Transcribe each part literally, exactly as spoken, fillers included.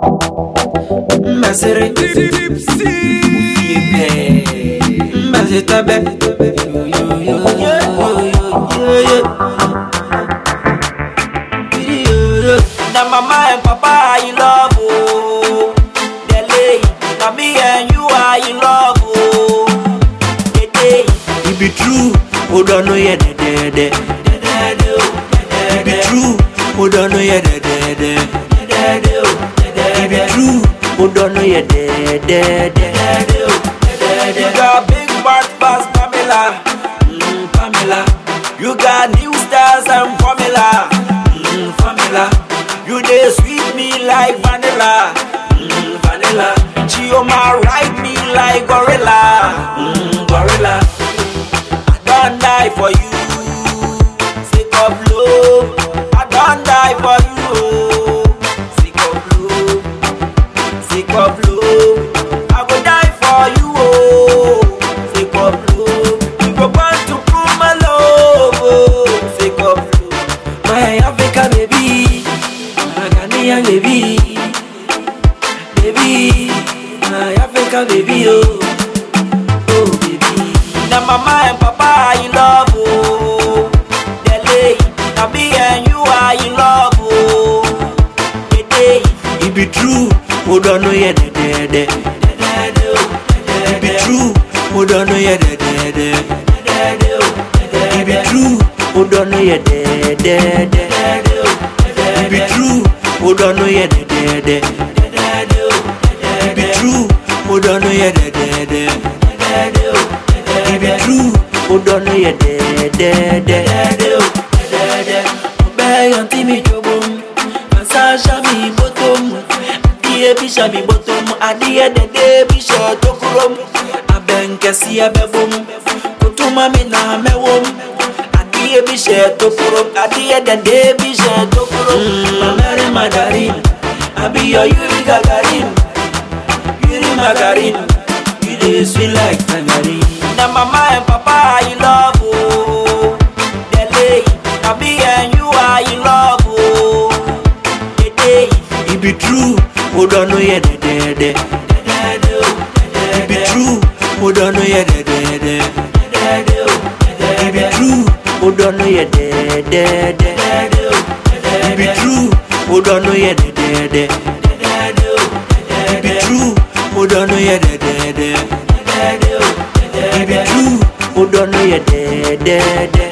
Masere tipsy Mazetabe Now mama and papa in love, oh. They lay, now me and you are in love, oh. They day, it be true, who don't know yet, de de de. It be true, who don't know yet, de de de. It be true, who don't know yet, de de de. You got big bad bass, Pamela, mm, Pamela. You got new stars and formula, mm, formula. You dey sweet me like vanilla, mm, vanilla. Chioma ride me like gorilla, mm, gorilla. I don't die for you, sick of love. I don't die for you, sick of love, sick of love. I go die for you, oh, sick of love. You go want to prove my love, oh, sick of love. My Africa baby. Young baby, baby, my Africa baby, oh, oh baby. Now mama and papa in love, oh. They lay, now me and you are in love, oh. They day, it be true, who don't know yet, de de de. It be true, who don't know yet, de de de. It be true, who don't know yet, de de de. It be true. Who don't know yet, de de de. It be true, who don't know yet, de de de. It be true, who don't know yet, de de de. Obey until me chobum, Masasha me bottom, Adia bisha me bottom, Adia de de bisha tokurum, Abenkasi abebum, Kutuma me na mewum. Adia bisha tokurum, Adia de de bisha tokurum. Mary Margarine, I be your Yuri Gagarin, Yuri Margarine, you dey sweet like tangerine. Now mama and papa in love, oh. They lay, now me and you are in love, oh. They day, it be true, who don't know yet, de de de. It be true, who don't know yet, de de de. It be true, who don't know yet, de de de. It be true, who don't know yet, de de de. It be true, who don't know yet, de de de. It be true, who don't know yet, de de de.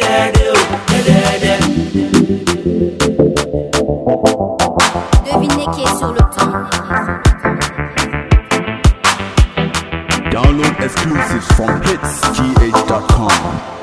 Devinez qui est sur le temps. Download exclusives from hits g h dot com.